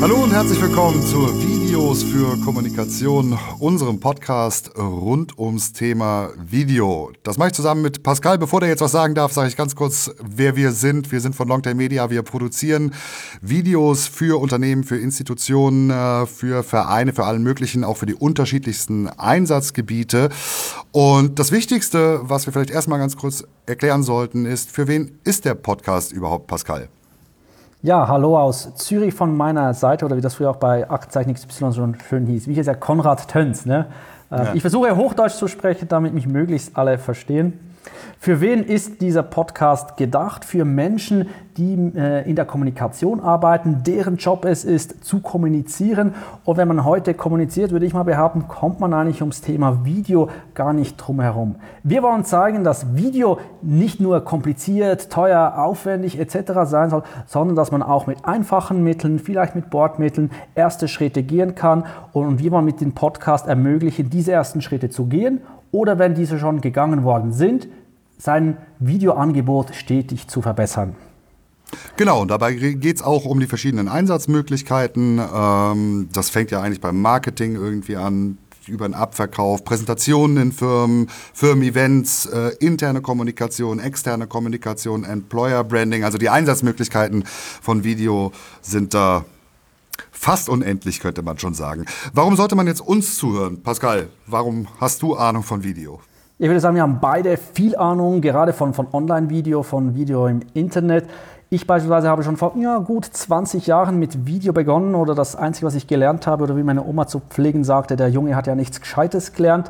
Hallo und herzlich willkommen zu Videos für Kommunikation, unserem Podcast rund ums Thema Video. Das mache ich zusammen mit Pascal. Bevor der jetzt was sagen darf, sage ich ganz kurz, wer wir sind. Wir sind von Longtail Media. Wir produzieren Videos für Unternehmen, für Institutionen, für Vereine, für allen möglichen, auch für die unterschiedlichsten Einsatzgebiete. Und das Wichtigste, was wir vielleicht erstmal ganz kurz erklären sollten, ist, für wen ist der Podcast überhaupt, Pascal? Ja, hallo aus Zürich von meiner Seite, oder wie das früher auch bei Aktenzeichen XY schon schön hieß. Wie hieß der? Konrad Töns. Ne? Ja. Ich versuche Hochdeutsch zu sprechen, damit mich möglichst alle verstehen. Für wen ist dieser Podcast gedacht? Für Menschen, die in der Kommunikation arbeiten, deren Job es ist, zu kommunizieren. Und wenn man heute kommuniziert, würde ich mal behaupten, kommt man eigentlich ums Thema Video gar nicht drum herum. Wir wollen zeigen, dass Video nicht nur kompliziert, teuer, aufwendig etc. sein soll, sondern dass man auch mit einfachen Mitteln, vielleicht mit Bordmitteln, erste Schritte gehen kann. Und wir wollen mit dem Podcast ermöglichen, diese ersten Schritte zu gehen oder wenn diese schon gegangen worden sind, sein Videoangebot stetig zu verbessern. Genau, und dabei geht es auch um die verschiedenen Einsatzmöglichkeiten. Das fängt ja eigentlich beim Marketing irgendwie an, über den Abverkauf, Präsentationen in Firmen, Firmen-Events, interne Kommunikation, externe Kommunikation, Employer-Branding. Also die Einsatzmöglichkeiten von Video sind da fast unendlich, könnte man schon sagen. Warum sollte man jetzt uns zuhören? Pascal, warum hast du Ahnung von Video? Ich würde sagen, wir haben beide viel Ahnung, gerade von Online-Video, von Video im Internet. Ich beispielsweise habe schon vor gut 20 Jahren mit Video begonnen, oder das Einzige, was ich gelernt habe, oder wie meine Oma zu pflegen sagte, der Junge hat ja nichts Gescheites gelernt.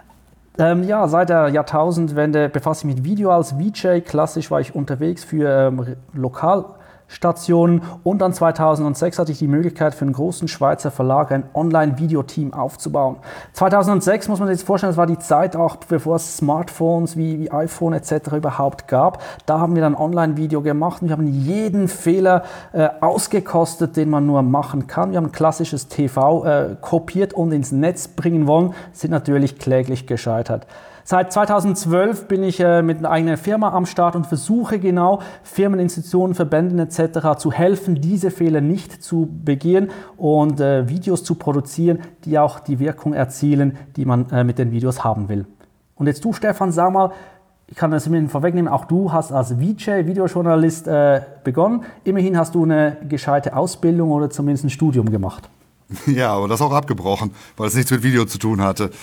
Seit der Jahrtausendwende befasse ich mich mit Video als VJ. Klassisch war ich unterwegs für Lokalstationen, und dann 2006 hatte ich die Möglichkeit, für einen großen Schweizer Verlag ein Online-Video-Team aufzubauen. 2006 muss man sich jetzt vorstellen, das war die Zeit auch, bevor es Smartphones wie iPhone etc. überhaupt gab. Da haben wir dann Online-Video gemacht und wir haben jeden Fehler ausgekostet, den man nur machen kann. Wir haben ein klassisches TV kopiert und ins Netz bringen wollen, sind natürlich kläglich gescheitert. Seit 2012 bin ich mit einer eigenen Firma am Start und versuche genau Firmen, Institutionen, Verbänden etc. zu helfen, diese Fehler nicht zu begehen und Videos zu produzieren, die auch die Wirkung erzielen, die man mit den Videos haben will. Und jetzt du, Stefan, sag mal, ich kann das mir vorwegnehmen, auch du hast als VJ, Videojournalist begonnen. Immerhin hast du eine gescheite Ausbildung oder zumindest ein Studium gemacht. Ja, aber das auch abgebrochen, weil es nichts mit Video zu tun hatte.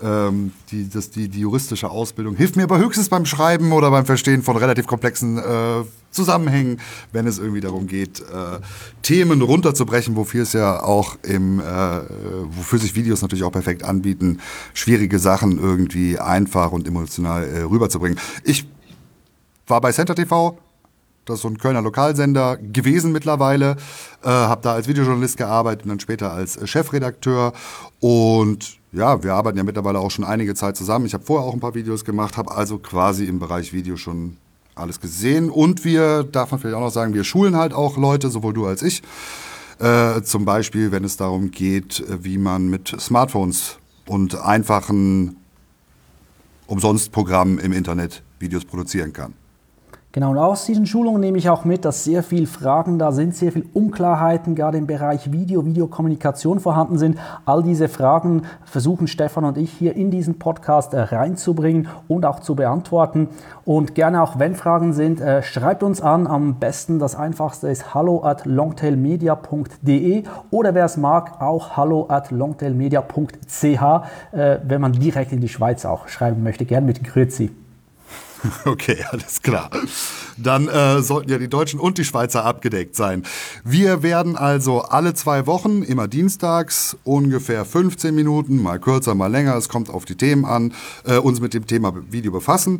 Die juristische Ausbildung hilft mir aber höchstens beim Schreiben oder beim Verstehen von relativ komplexen Zusammenhängen, wenn es irgendwie darum geht, Themen runterzubrechen, wofür es ja auch wofür sich Videos natürlich auch perfekt anbieten, schwierige Sachen irgendwie einfach und emotional rüberzubringen. Ich war bei Center TV. Das ist so ein Kölner Lokalsender gewesen mittlerweile, habe da als Videojournalist gearbeitet und dann später als Chefredakteur. Und ja, wir arbeiten ja mittlerweile auch schon einige Zeit zusammen. Ich habe vorher auch ein paar Videos gemacht, habe also quasi im Bereich Video schon alles gesehen. Und darf man vielleicht auch noch sagen, wir schulen halt auch Leute, sowohl du als ich. Zum Beispiel, wenn es darum geht, wie man mit Smartphones und einfachen Umsonstprogrammen im Internet Videos produzieren kann. Genau, und aus diesen Schulungen nehme ich auch mit, dass sehr viele Fragen da sind, sehr viele Unklarheiten gerade im Bereich Videokommunikation vorhanden sind. All diese Fragen versuchen Stefan und ich hier in diesen Podcast reinzubringen und auch zu beantworten. Und gerne auch, wenn Fragen sind, schreibt uns an. Am besten, das Einfachste ist hallo@longtailmedia.de oder wer es mag, auch hallo@longtailmedia.ch, wenn man direkt in die Schweiz auch schreiben möchte, gerne mit Grüezi. Okay, alles klar. Dann sollten ja die Deutschen und die Schweizer abgedeckt sein. Wir werden also alle 2 Wochen, immer dienstags, ungefähr 15 Minuten, mal kürzer, mal länger, es kommt auf die Themen an, uns mit dem Thema Video befassen.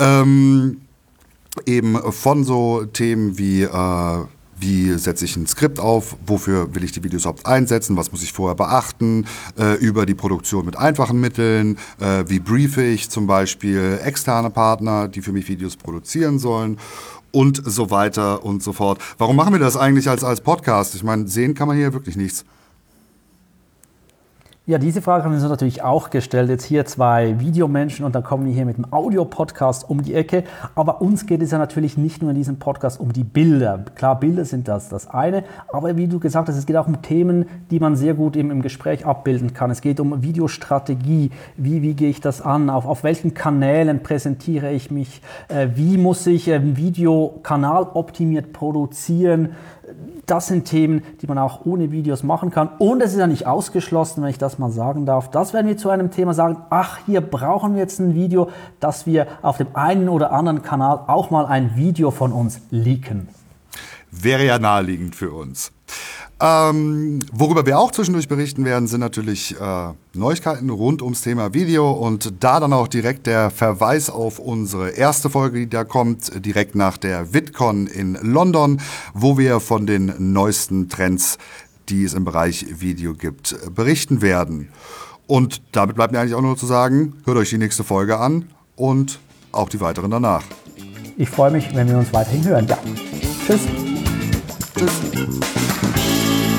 Eben von so Themen wie setze ich ein Skript auf, wofür will ich die Videos überhaupt einsetzen, was muss ich vorher beachten, über die Produktion mit einfachen Mitteln, wie briefe ich zum Beispiel externe Partner, die für mich Videos produzieren sollen und so weiter und so fort. Warum machen wir das eigentlich als Podcast? Ich meine, sehen kann man hier wirklich nichts. Ja, diese Frage haben wir uns natürlich auch gestellt. Jetzt hier zwei Videomenschen und dann kommen wir hier mit dem Audio-Podcast um die Ecke. Aber uns geht es ja natürlich nicht nur in diesem Podcast um die Bilder. Klar, Bilder sind das eine. Aber wie du gesagt hast, es geht auch um Themen, die man sehr gut im Gespräch abbilden kann. Es geht um Videostrategie. Wie gehe ich das an? Auf welchen Kanälen präsentiere ich mich? Wie muss ich einen Videokanal optimiert produzieren? Das sind Themen, die man auch ohne Videos machen kann. Und es ist ja nicht ausgeschlossen, wenn ich das mal sagen darf, dass wenn wir zu einem Thema sagen, ach, hier brauchen wir jetzt ein Video, dass wir auf dem einen oder anderen Kanal auch mal ein Video von uns leaken. Wäre ja naheliegend für uns. Worüber wir auch zwischendurch berichten werden, sind natürlich Neuigkeiten rund ums Thema Video und da dann auch direkt der Verweis auf unsere erste Folge, die da kommt, direkt nach der VidCon in London, wo wir von den neuesten Trends, die es im Bereich Video gibt, berichten werden. Und damit bleibt mir eigentlich auch nur zu sagen, hört euch die nächste Folge an und auch die weiteren danach. Ich freue mich, wenn wir uns weiterhin hören. Ja. Tschüss. Tschüss.